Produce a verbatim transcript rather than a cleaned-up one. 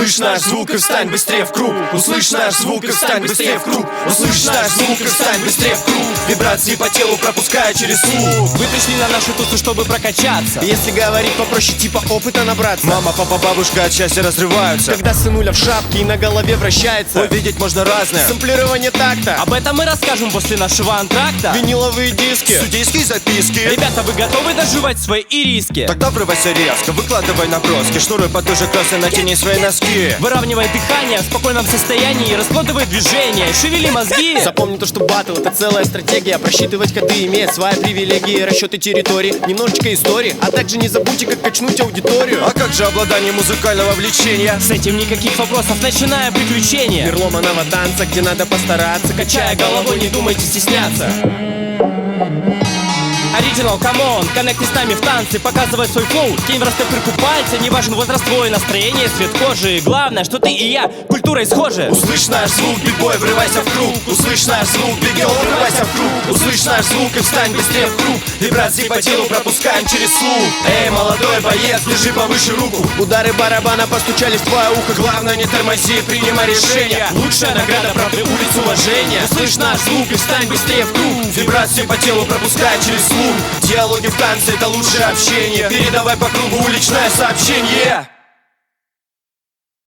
Услышь наш звук и встань быстрее в круг. Услышь наш звук и встань быстрее в круг. Услышь наш звук и встань быстрее в круг. Вибрации по телу пропуская через слух. Вы пришли на нашу тусу, чтобы прокачаться. Если говорить попроще, типа опыта набраться. Мама, папа, бабушка от счастья разрываются. Когда сынуля в шапке и на голове вращается. Увидеть можно разное. Сэмплирование такта. Об этом мы расскажем после нашего антракта. Виниловые диски. Судейские записки. Ребята, вы готовы доживать свои ириски? Тогда врывайся резко, выкладывай наброски. Шнуруй потуже кроссы, натяни свои носки. Выравнивай дыхание в спокойном состоянии. Раскладывай движения, шевели мозги. Запомни то, что батл — это целая стратегия. Просчитывать ходы, имея свои привилегии, расчеты территории, немножечко истории. А также не забудьте, как качнуть аудиторию. А как же обладание музыкального влечения? С этим никаких вопросов, начинаем приключения. Мир ломаного танца, где надо постараться. Качая головой, не думайте стесняться. Оригинал, камон, коннекти с нами в танце, показывай свой флоу. Кинь в растопырку пальцы, не важен возраст твой, настроение, цвет кожи. Главное, что ты и я культурой схожи. Услышь наш звук, бигбой, врывайся в круг. Услышь наш звук, бигел, врывайся в круг. Услышь наш звук и встань быстрее в круг. Вибрации по телу пропускаем через слух. Эй, молодой боец, держи повыше руку. Удары барабана постучали в твое ухо. Главное, не тормози, принимай решение. Лучшая награда правды, улиц, уважения. Услышь наш звук и встань быстрее в круг. Вибрации по телу пропускай через слух. Диалоги в танце — это лучшее общение. Передавай по кругу уличное сообщение.